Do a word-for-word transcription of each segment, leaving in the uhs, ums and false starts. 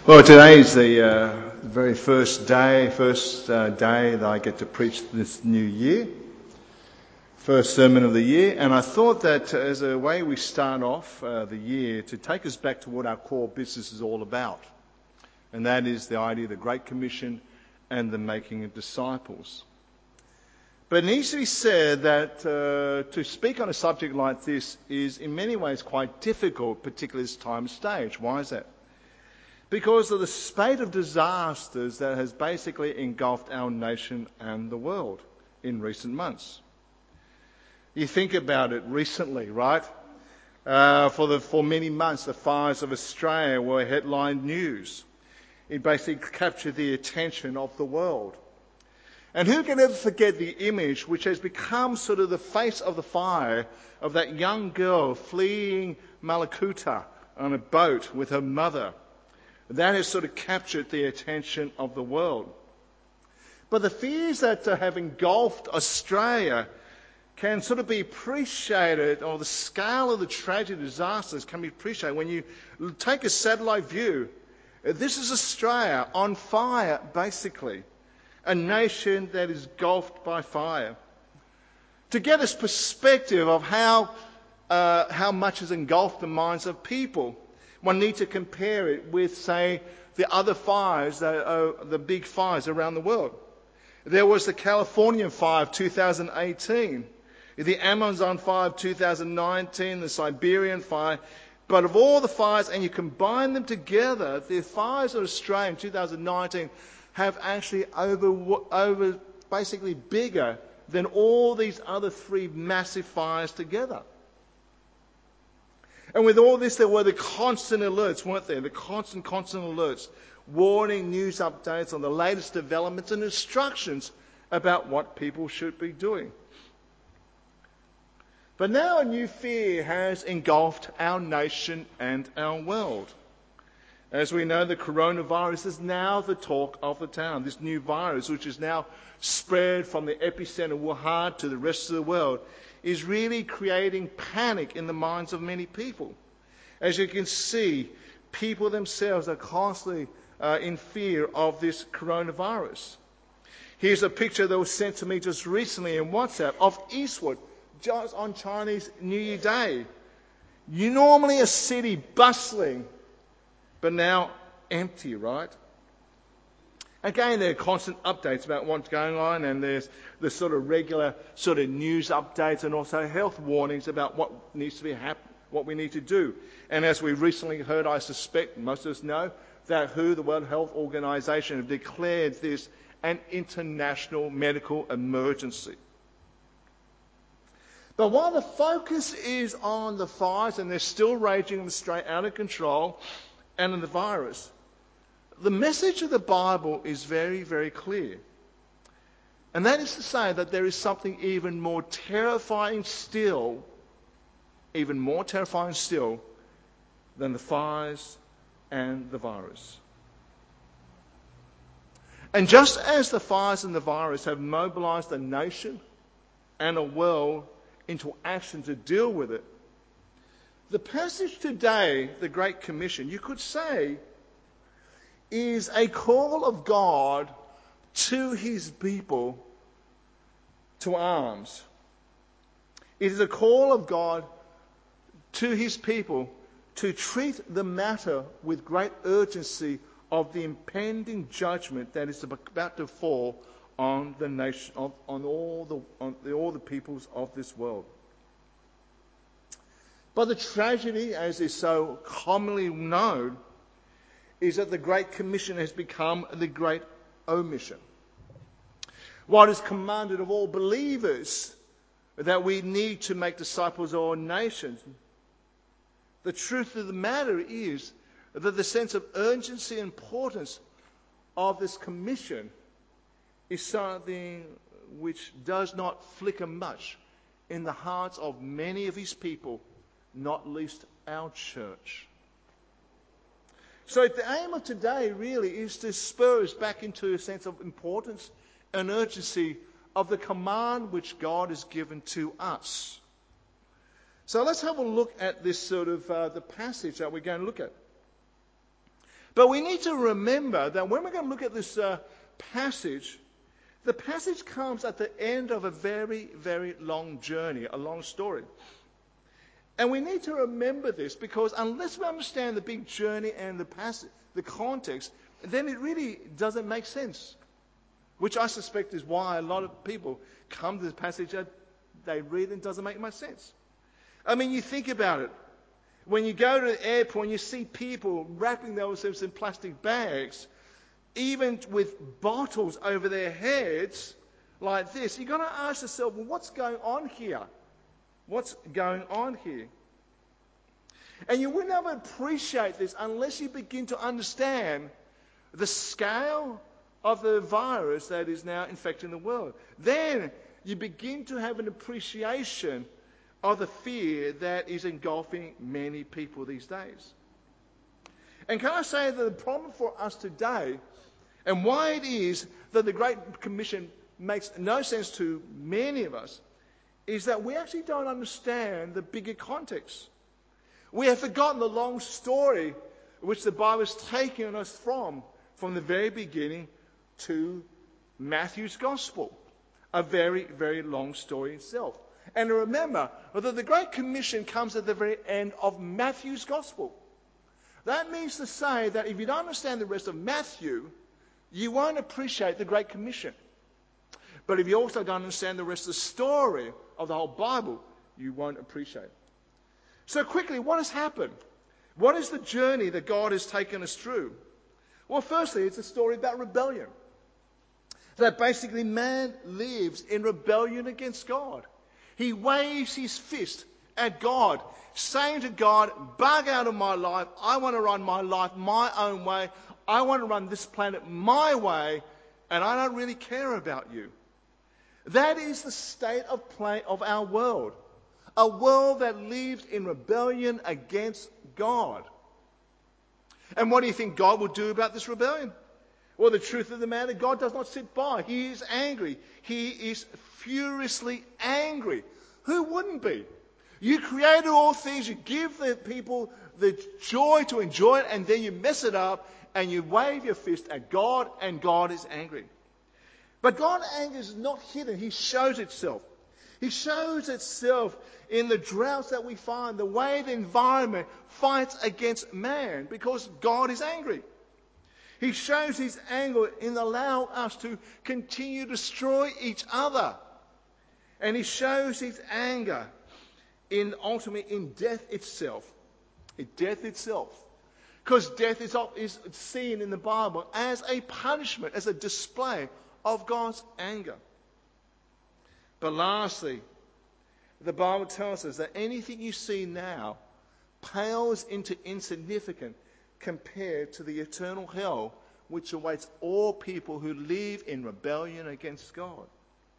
Well, today is the uh, very first day, first uh, day that I get to preach this new year, first sermon of the year, and I thought that uh, as a way we start off uh, the year to take us back to what our core business is all about, and that is the idea of the Great Commission and the making of disciples. But it needs to be said that uh, to speak on a subject like this is in many ways quite difficult, particularly at this time and stage. Why is that? Because of the spate of disasters that has basically engulfed our nation and the world in recent months. You think about it recently, right? Uh, for the for many months, the fires of Australia were headline news. It basically captured the attention of the world. And who can ever forget the image which has become sort of the face of the fire of that young girl fleeing Malakuta on a boat with her mother? That has sort of captured the attention of the world. But the fears that uh, have engulfed Australia can sort of be appreciated, or the scale of the tragic disasters can be appreciated when you take a satellite view. This is Australia on fire, basically. A nation that is engulfed by fire. To get this perspective of how, uh, how much has engulfed the minds of people, one needs to compare it with, say, the other fires, uh, the big fires around the world. There was the Californian fire of two thousand eighteen, the Amazon fire of two thousand nineteen, the Siberian fire. But of all the fires, and you combine them together, the fires of Australia in two thousand nineteen have actually over, over basically bigger than all these other three massive fires together. And with all this, there were the constant alerts, weren't there? The constant, constant alerts, warning, news updates on the latest developments and instructions about what people should be doing. But now a new fear has engulfed our nation and our world. As we know, the coronavirus is now the talk of the town. This new virus, which is now spread from the epicenter Wuhan to the rest of the world, is really creating panic in the minds of many people. As you can see, people themselves are constantly uh, in fear of this coronavirus. Here's a picture that was sent to me just recently in WhatsApp of Eastwood, just on Chinese New Year Day. You normally a city bustling, but now empty, right? Again, there are constant updates about what's going on, and there's the sort of regular sort of news updates and also health warnings about what needs to be hap- what we need to do. And as we recently heard, I suspect most of us know that W H O, the World Health Organization, have declared this an international medical emergency. But while the focus is on the fires, and they're still raging in Australia out of control, and in the virus, the message of the Bible is very, very clear. And that is to say that there is something even more terrifying still, even more terrifying still, than the fires and the virus. And just as the fires and the virus have mobilized a nation and a world into action to deal with it, the passage today, the Great Commission, you could say, is a call of God to his people to arms. It is a call of God to his people to treat the matter with great urgency of the impending judgment that is about to fall on the nation, on, on all the on the, all the peoples of this world. But the tragedy, as is so commonly known, is that the Great Commission has become the Great Omission. What is commanded of all believers, that we need to make disciples of all nations. The truth of the matter is that the sense of urgency and importance of this commission is something which does not flicker much in the hearts of many of his people, not least our church. So the aim of today really is to spur us back into a sense of importance and urgency of the command which God has given to us. So let's have a look at this sort of uh, the passage that we're going to look at. But we need to remember that when we're going to look at this uh, passage, the passage comes at the end of a very, very long journey, a long story. And we need to remember this because unless we understand the big journey and the passage, the context, then it really doesn't make sense. Which I suspect is why a lot of people come to this passage that they read and it doesn't make much sense. I mean, you think about it. When you go to the airport and you see people wrapping themselves in plastic bags, even with bottles over their heads like this, you've got to ask yourself, well, what's going on here? What's going on here? And you will never appreciate this unless you begin to understand the scale of the virus that is now infecting the world. Then you begin to have an appreciation of the fear that is engulfing many people these days. And can I say that the problem for us today, and why it is that the Great Commission makes no sense to many of us, is that we actually don't understand the bigger context. We have forgotten the long story which the Bible is taking us from, from the very beginning to Matthew's Gospel. A very, very long story itself. And remember that the Great Commission comes at the very end of Matthew's Gospel. That means to say that if you don't understand the rest of Matthew, you won't appreciate the Great Commission. But if you also don't understand the rest of the story of the whole Bible, you won't appreciate it. So quickly, what has happened? What is the journey that God has taken us through? Well, firstly, it's a story about rebellion. That basically man lives in rebellion against God. He waves his fist at God, saying to God, bug out of my life. I want to run my life my own way. I want to run this planet my way, and I don't really care about you. That is the state of play of our world. A world that lives in rebellion against God. And what do you think God will do about this rebellion? Well, the truth of the matter, God does not sit by. He is angry. He is furiously angry. Who wouldn't be? You created all things. You give the people the joy to enjoy it, and then you mess it up, and you wave your fist at God, and God is angry. But God's anger is not hidden. He shows itself. He shows itself in the droughts that we find, the way the environment fights against man, because God is angry. He shows his anger in allowing us to continue to destroy each other. And he shows his anger in ultimately in death itself. In death itself. Because death is, is seen in the Bible as a punishment, as a display of God's anger. But lastly, the Bible tells us that anything you see now pales into insignificance compared to the eternal hell which awaits all people who live in rebellion against God.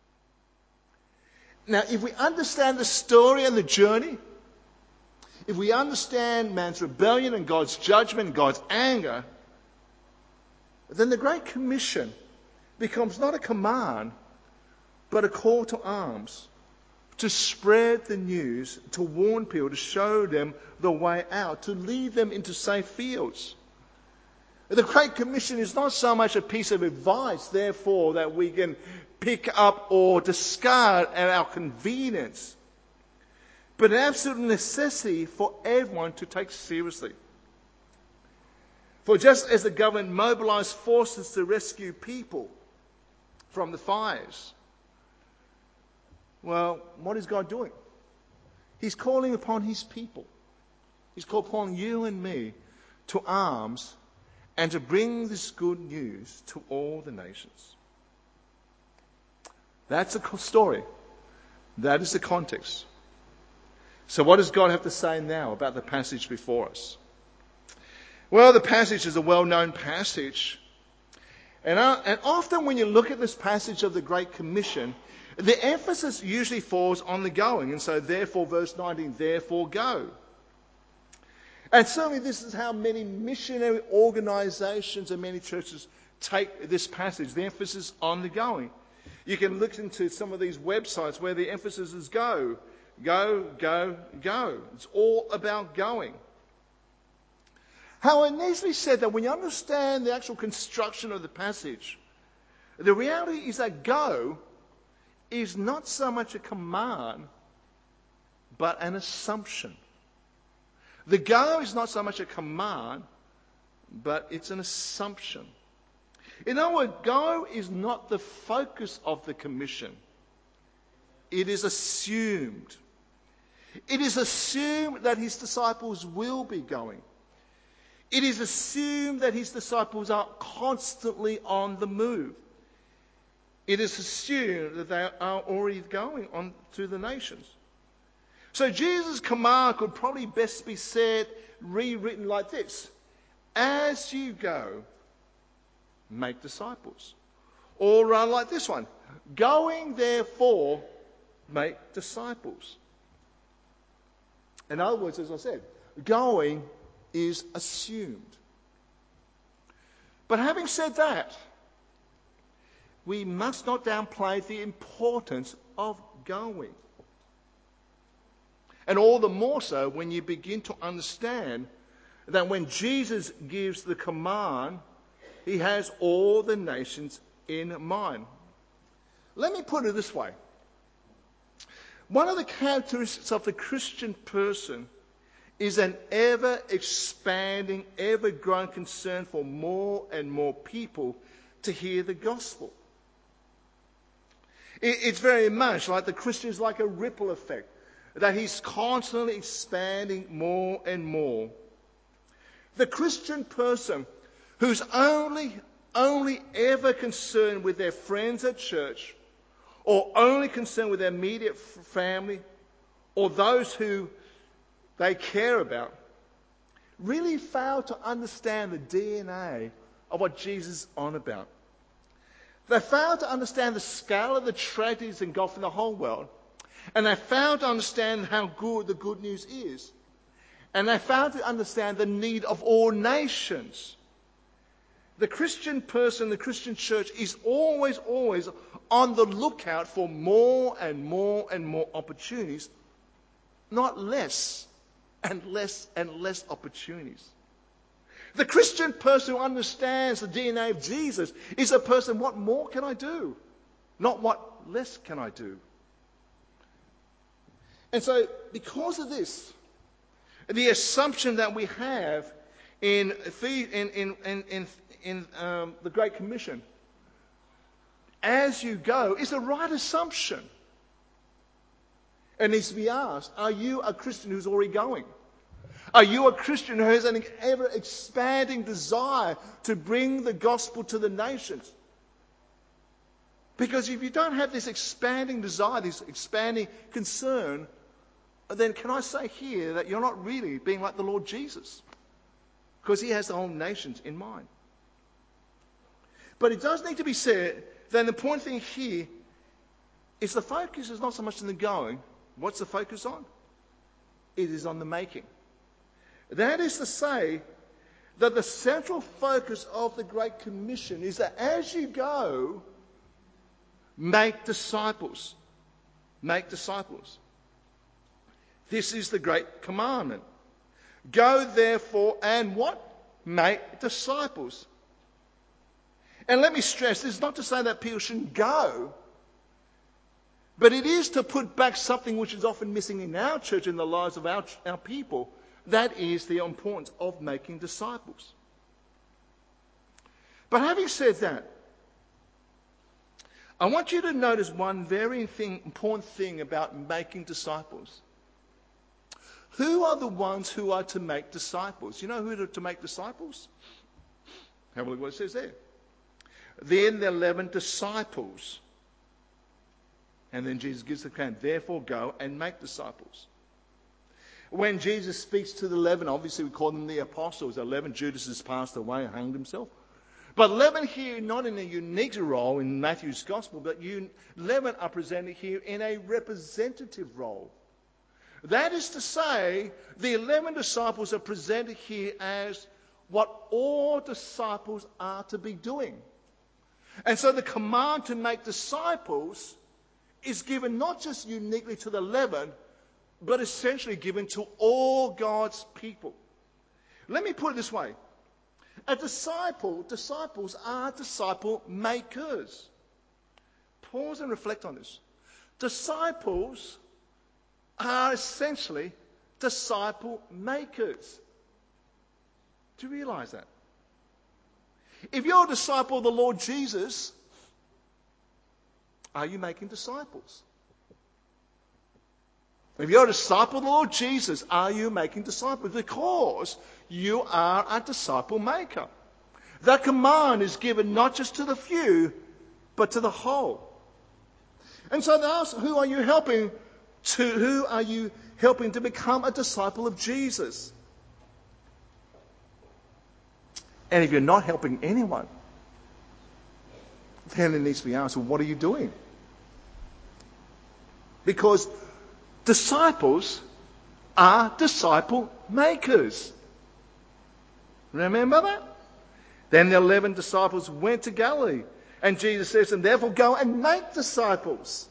Now, if we understand the story and the journey, if we understand man's rebellion and God's judgment, God's anger, then the Great Commission becomes not a command, but a call to arms, to spread the news, to warn people, to show them the way out, to lead them into safe fields. The Great Commission is not so much a piece of advice, therefore, that we can pick up or discard at our convenience, but an absolute necessity for everyone to take seriously. For just as the government mobilized forces to rescue people from the fires, well, what is God doing? He's calling upon his people. He's called upon you and me to arms and to bring this good news to all the nations. That's the story. That is the context. So what does God have to say now about the passage before us? Well, the passage is a well-known passage. And, uh, and often when you look at this passage of the Great Commission, the emphasis usually falls on the going. And so therefore, verse nineteen, therefore go. And certainly this is how many missionary organizations and many churches take this passage, the emphasis on the going. You can look into some of these websites where the emphasis is go, go, go, go. It's all about going. How it needs to be said that when you understand the actual construction of the passage, the reality is that go is not so much a command, but an assumption. The go is not so much a command, but it's an assumption. In other words, go is not the focus of the commission. It is assumed. It is assumed that his disciples will be going. It is assumed that his disciples are constantly on the move. It is assumed that they are already going on to the nations. So Jesus' command could probably best be said, rewritten like this: as you go, make disciples. Or rather like this one: going therefore, make disciples. In other words, as I said, going is assumed. But having said that, we must not downplay the importance of going. And all the more so when you begin to understand that when Jesus gives the command, he has all the nations in mind. Let me put it this way. One of the characteristics of the Christian person is an ever-expanding, ever-growing concern for more and more people to hear the gospel. It's very much like the Christian is like a ripple effect, that he's constantly expanding more and more. The Christian person who's only, only ever concerned with their friends at church, or only concerned with their immediate family, or those who they care about, really fail to understand the D N A of what Jesus is on about. They fail to understand the scale of the tragedies engulfing the whole world, and they fail to understand how good the good news is, and they fail to understand the need of all nations. The Christian person, the Christian church, is always, always on the lookout for more and more and more opportunities, not less and less and less opportunities. The Christian person who understands the D N A of Jesus is a person, what more can I do? Not what less can I do? And so, because of this, the assumption that we have in in in in in, in um, the Great Commission, as you go, is the right assumption. It needs to be asked: are you a Christian who's already going? Are you a Christian who has an ever-expanding desire to bring the gospel to the nations? Because if you don't have this expanding desire, this expanding concern, then can I say here that you're not really being like the Lord Jesus? Because he has the whole nations in mind. But it does need to be said that the important thing here is the focus is not so much on the going. What's the focus on? It is on the making. That is to say that the central focus of the Great Commission is that as you go, make disciples. Make disciples. This is the great commandment. Go therefore and what? Make disciples. And let me stress, this is not to say that people shouldn't go, but it is to put back something which is often missing in our church, in the lives of our, our people. That is the importance of making disciples. But having said that, I want you to notice one very thing, important thing about making disciples. Who are the ones who are to make disciples? You know who are to make disciples? Have a look at what it says there. Then the eleven disciples. And then Jesus gives the command, therefore go and make disciples. When Jesus speaks to the eleven, obviously we call them the apostles. Eleven, Judas has passed away and hanged himself. But eleven here, not in a unique role in Matthew's gospel, but eleven are presented here in a representative role. That is to say, the eleven disciples are presented here as what all disciples are to be doing. And so the command to make disciples is given not just uniquely to the eleven, but essentially given to all God's people. Let me put it this way. A disciple, disciples are disciple makers. Pause and reflect on this. Disciples are essentially disciple makers. Do you realize that? If you're a disciple of the Lord Jesus, are you making disciples? If you're a disciple of the Lord Jesus, are you making disciples? Because you are a disciple maker. That command is given not just to the few, but to the whole. And so they ask, who are you helping to, who are you helping to become a disciple of Jesus? And if you're not helping anyone, then it needs to be asked, well, what are you doing? Because disciples are disciple makers. Remember that? Then the eleven disciples went to Galilee. And Jesus says, and therefore go and make disciples.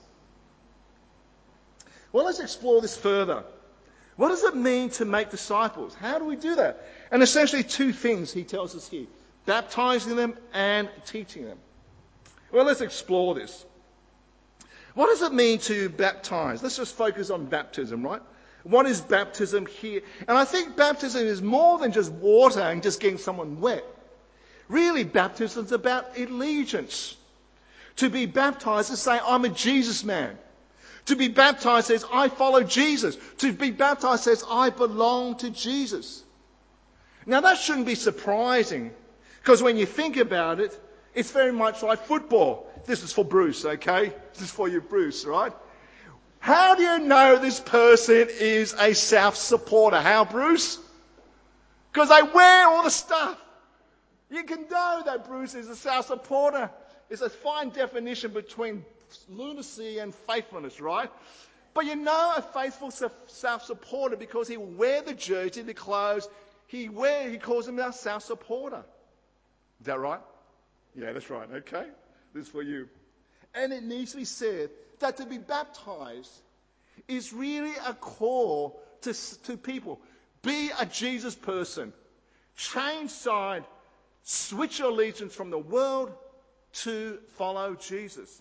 Well, let's explore this further. What does it mean to make disciples? How do we do that? And essentially two things he tells us here. Baptizing them and teaching them. Well, let's explore this. What does it mean to baptize? Let's just focus on baptism, right? What is baptism here? And I think baptism is more than just water and just getting someone wet. Really, baptism is about allegiance. To be baptized is saying, I'm a Jesus man. To be baptized says, I follow Jesus. To be baptized says, I belong to Jesus. Now that shouldn't be surprising, because when you think about it, it's very much like football. This is for Bruce, okay? This is for you, Bruce, right? How do you know this person is a South supporter? How, Bruce? Because they wear all the stuff. You can know that Bruce is a South supporter. It's a fine definition between lunacy and faithfulness, right? But you know a faithful South supporter because he will wear the jersey, the clothes. He wear, he calls him a South supporter. Is that right? Yeah, that's right. Okay. This is for you. And it needs to be said that to be baptized is really a call to, to people. Be a Jesus person. Change side. Switch your allegiance from the world to follow Jesus.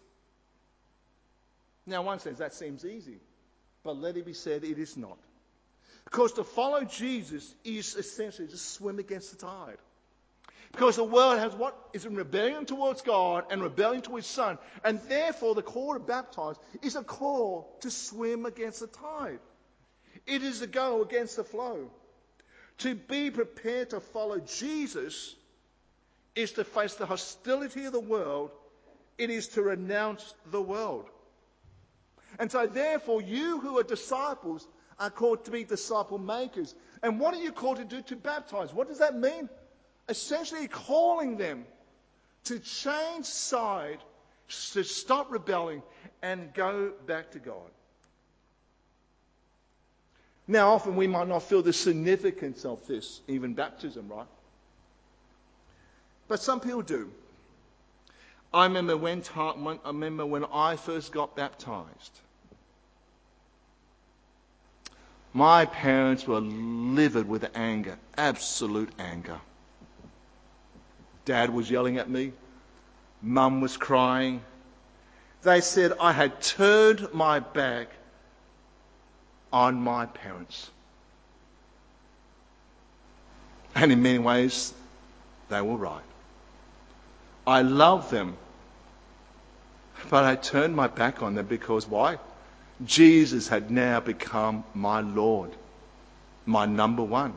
Now, in one sense, that seems easy. But let it be said, it is not. Because to follow Jesus is essentially to swim against the tide. Because the world has what is in rebellion towards God and rebellion to His Son. And therefore, the call to baptize is a call to swim against the tide. It is to go against the flow. To be prepared to follow Jesus is to face the hostility of the world. It is to renounce the world. And so therefore, you who are disciples are called to be disciple makers. And what are you called to do? To baptize. What does that mean? Essentially calling them to change side, to stop rebelling and go back to God. Now, often we might not feel the significance of this, even baptism, right? But some people do. I remember when, I remember when I first got baptized. My parents were livid with anger, absolute anger. Dad was yelling at me. Mum was crying. They said I had turned my back on my parents. And in many ways, they were right. I loved them, but I turned my back on them because why? Jesus had now become my Lord, my number one.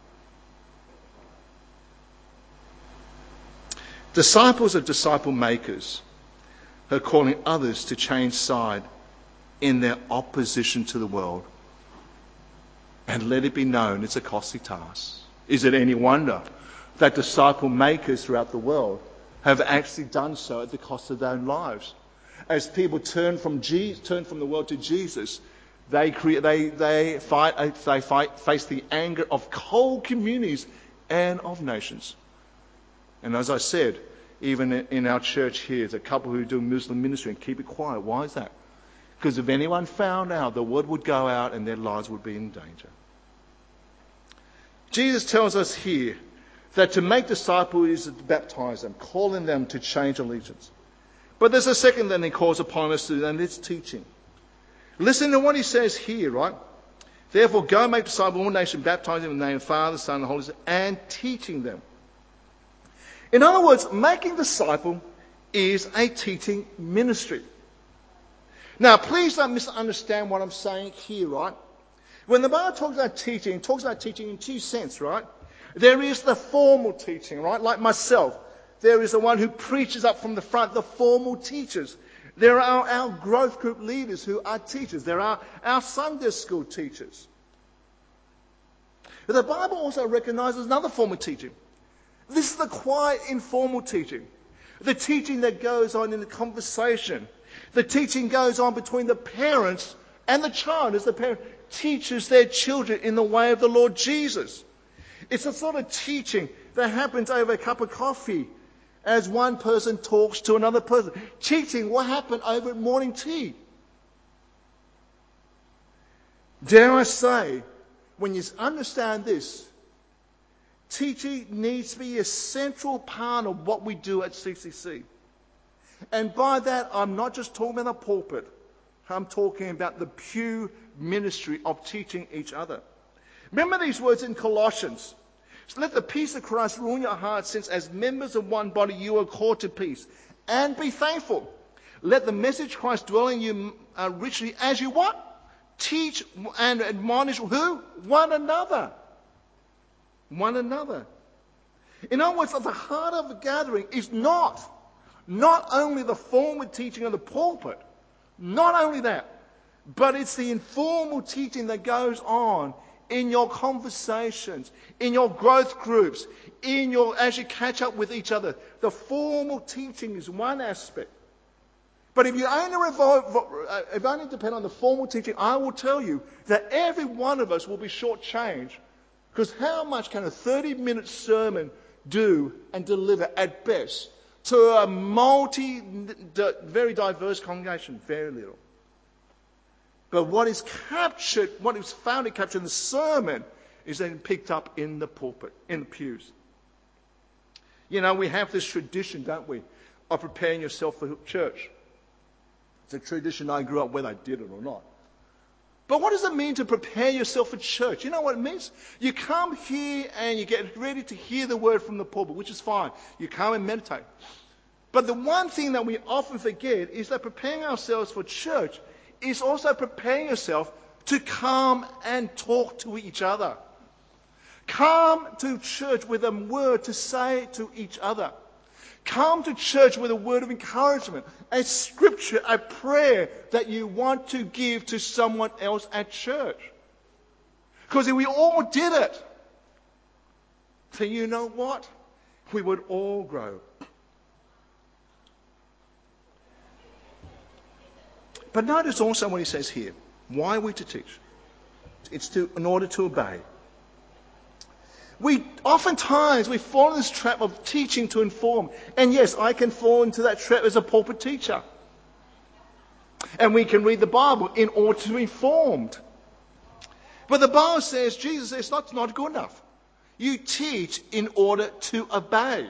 Disciples are disciple makers who are calling others to change side in their opposition to the world. And let it be known, it's a costly task. Is it any wonder that disciple makers throughout the world have actually done so at the cost of their own lives? As people turn from Jesus, turn from the world to Jesus, they create, they they fight, they fight, face the anger of whole communities and of nations. And as I said, even in our church here, there's a couple who do Muslim ministry and keep it quiet. Why is that? Because if anyone found out, the word would go out and their lives would be in danger. Jesus tells us here that to make disciples is to baptize them, calling them to change allegiance. But there's a second thing he calls upon us to do, and it's teaching. Listen to what he says here, right? Therefore, go make disciples of all nations, baptizing them in the name of the Father, Son, and the Holy Spirit, and teaching them. In other words, making disciples is a teaching ministry. Now, please don't misunderstand what I'm saying here, right? When the Bible talks about teaching, it talks about teaching in two senses, right? There is the formal teaching, right? Like myself. There is the one who preaches up from the front, the formal teachers. There are our growth group leaders who are teachers. There are our Sunday school teachers. But the Bible also recognizes another form of teaching. This is the quiet, informal teaching. The teaching that goes on in the conversation. The teaching goes on between the parents and the child as the parent teaches their children in the way of the Lord Jesus. It's a sort of teaching that happens over a cup of coffee as one person talks to another person. Teaching what happened over at morning tea. Dare I say, when you understand this, teaching needs to be a central part of what we do at C C C. And by that, I'm not just talking about the pulpit. I'm talking about the pew ministry of teaching each other. Remember these words in Colossians. So let the peace of Christ rule in your hearts, since as members of one body you are called to peace. And be thankful. Let the message of Christ dwell in you uh, richly as you what? Teach and admonish who? One another. One another. In other words, at the heart of the gathering is not, not only the formal teaching of the pulpit, not only that, but it's the informal teaching that goes on in your conversations, in your growth groups, in your as you catch up with each other. The formal teaching is one aspect. But if you only revolve, if you only depend on the formal teaching, I will tell you that every one of us will be shortchanged. Because how much can a thirty-minute sermon do and deliver at best to a multi, very diverse congregation? Very little. But what is captured, what is found and captured in the sermon is then picked up in the pulpit, in the pews. You know, we have this tradition, don't we, of preparing yourself for church. It's a tradition I grew up whether I did it or not. But what does it mean to prepare yourself for church? You know what it means? You come here and you get ready to hear the word from the pulpit, which is fine. You come and meditate. But the one thing that we often forget is that preparing ourselves for church is also preparing yourself to come and talk to each other. Come to church with a word to say to each other. Come to church with a word of encouragement, a scripture, a prayer that you want to give to someone else at church. Because if we all did it, then you know what? We would all grow. But notice also what he says here. Why are we to teach? It's to, in order to obey. We oftentimes we fall in this trap of teaching to inform. And yes, I can fall into that trap as a pulpit teacher. And we can read the Bible in order to be informed. But the Bible says, Jesus says, it's not, not good enough. You teach in order to obey.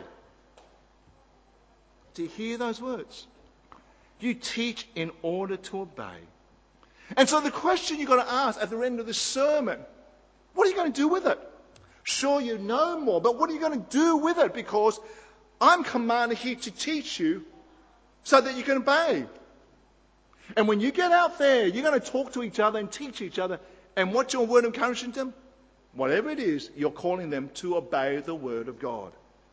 Do you hear those words? You teach in order to obey. And so the question you've got to ask at the end of the sermon, what are you going to do with it? Sure, you know more, but what are you going to do with it? Because I'm commanded here to teach you so that you can obey. And when you get out there, you're going to talk to each other and teach each other. And what's your word of encouragement to them? Whatever it is, you're calling them to obey the word of God.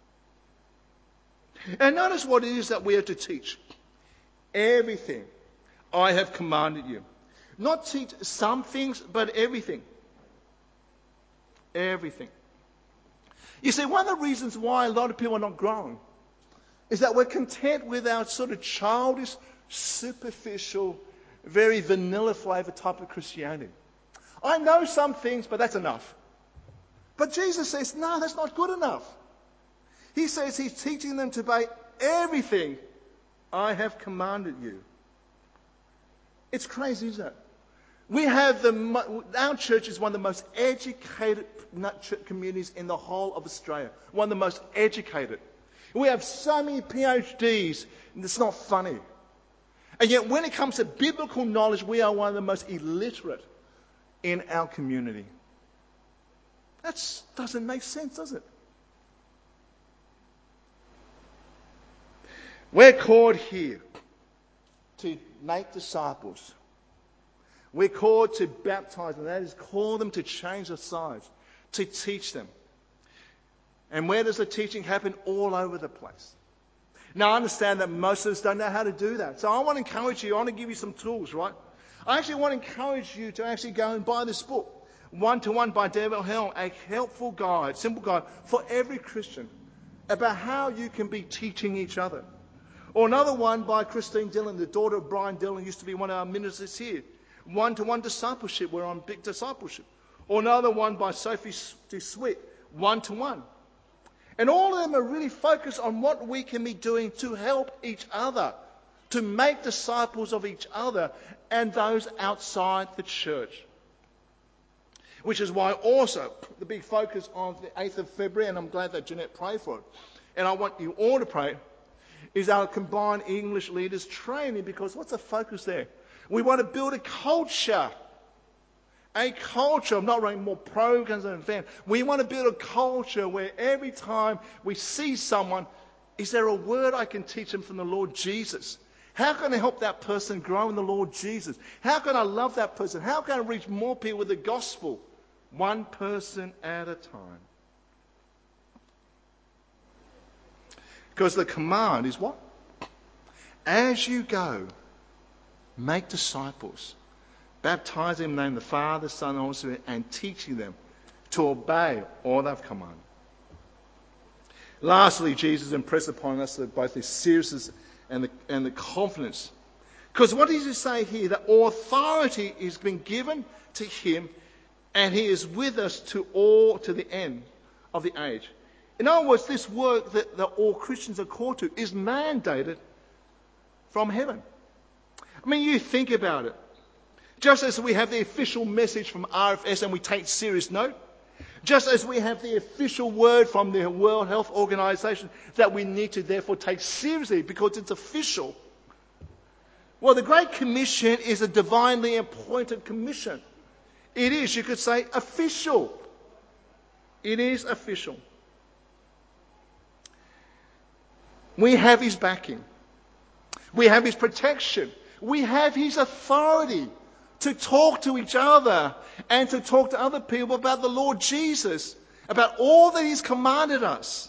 And notice what it is that we are to teach. Everything I have commanded you. Not teach some things, but everything. Everything. You see, one of the reasons why a lot of people are not growing is that we're content with our sort of childish, superficial, very vanilla flavor type of Christianity. I know some things, but that's enough. But Jesus says, no, that's not good enough. He says he's teaching them to obey everything I have commanded you. It's crazy, isn't it? We have the, our church is one of the most educated communities in the whole of Australia. One of the most educated. We have so many P H Ds, and it's not funny. And yet when it comes to biblical knowledge, we are one of the most illiterate in our community. That doesn't make sense, does it? We're called here to make disciples. We're called to baptize them. That is, call them to change their lives, to teach them. And where does the teaching happen? All over the place. Now, I understand that most of us don't know how to do that. So I want to encourage you. I want to give you some tools, right? I actually want to encourage you to actually go and buy this book, One to One by David Helm, a helpful guide, simple guide for every Christian about how you can be teaching each other. Or another one by Christine Dillon, the daughter of Brian Dillon, used to be one of our ministers here. One-to-one discipleship, we're on big discipleship. Or another one by Sophie DeSwitt, one-to-one. And all of them are really focused on what we can be doing to help each other, to make disciples of each other and those outside the church. Which is why also the big focus on the eighth of February, and I'm glad that Jeanette prayed for it, and I want you all to pray, is our combined English leaders training, because what's the focus there? We want to build a culture. A culture of not running more programs and events. We want to build a culture where every time we see someone, is there a word I can teach them from the Lord Jesus? How can I help that person grow in the Lord Jesus? How can I love that person? How can I reach more people with the gospel? One person at a time. Because the command is what? As you go, make disciples, baptizing them in the name of the Father, Son, and Holy Spirit, and teaching them to obey all they've commanded. Lastly, Jesus impressed upon us both the seriousness and the, and the confidence. Because what does he say here? That authority is being given to him, and he is with us to all to the end of the age. In other words, this work that, that all Christians are called to is mandated from heaven. I mean, you think about it. Just as we have the official message from R F S and we take serious note, just as we have the official word from the World Health Organization that we need to therefore take seriously because it's official. Well, the Great Commission is a divinely appointed commission. It is, you could say, official. It is official. We have his backing. We have his protection. We have his authority to talk to each other and to talk to other people about the Lord Jesus, about all that he's commanded us.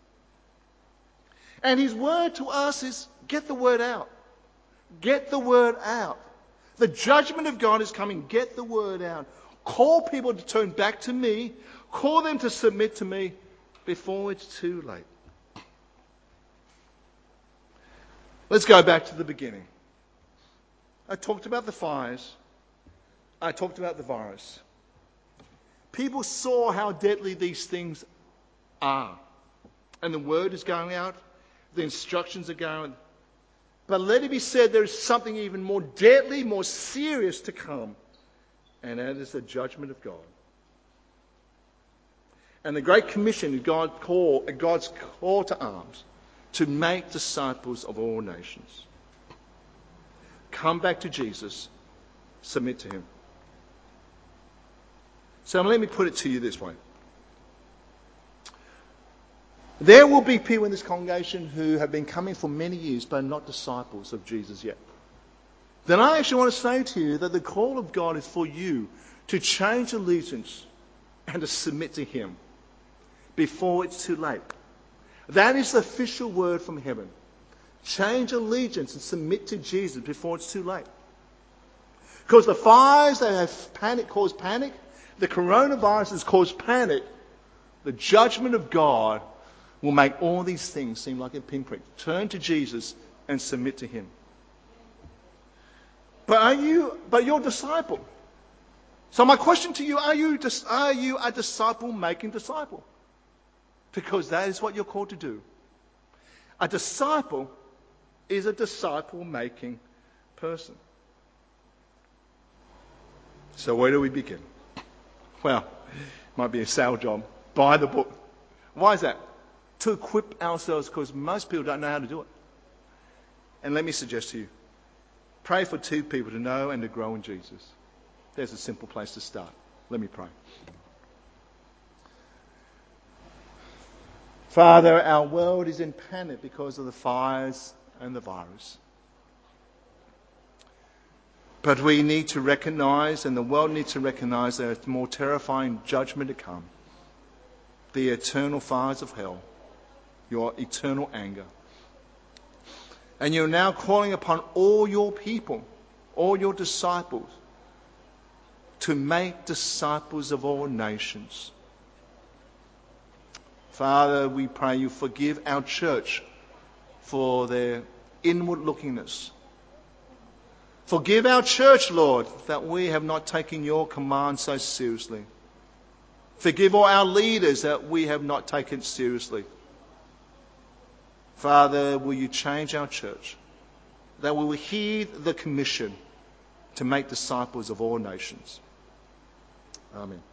And his word to us is, get the word out. Get the word out. The judgment of God is coming. Get the word out. Call people to turn back to me. Call them to submit to me before it's too late. Let's go back to the beginning. I talked about the fires. I talked about the virus. People saw how deadly these things are. And the word is going out. The instructions are going. But let it be said, there is something even more deadly, more serious to come. And that is the judgment of God. And the Great Commission is God call, God's call to arms to make disciples of all nations. Come back to Jesus. Submit to him. So let me put it to you this way. There will be people in this congregation who have been coming for many years but are not disciples of Jesus yet. Then I actually want to say to you that the call of God is for you to change allegiance and to submit to him before it's too late. That is the official word from heaven. Change allegiance and submit to Jesus before it's too late. Because the fires that have panic caused panic, the coronavirus has caused panic, the judgment of God will make all these things seem like a pinprick. Turn to Jesus and submit to him. But are you, but you're a disciple. So my question to you, are you, are you a disciple-making disciple? Because that is what you're called to do. A disciple is a disciple-making person. So where do we begin? Well, it might be a sale job. Buy the book. Why is that? To equip ourselves, because most people don't know how to do it. And let me suggest to you, pray for two people to know and to grow in Jesus. There's a simple place to start. Let me pray. Father, our world is in panic because of the fires and the virus. But we need to recognize, and the world needs to recognize, there is more terrifying judgment to come. The eternal fires of hell, your eternal anger. And you're now calling upon all your people, all your disciples, to make disciples of all nations. Father, we pray you forgive our church for their inward lookingness. Forgive our church, Lord, that we have not taken your command so seriously. Forgive all our leaders that we have not taken it seriously. Father, will you change our church, that we will heed the commission to make disciples of all nations. Amen.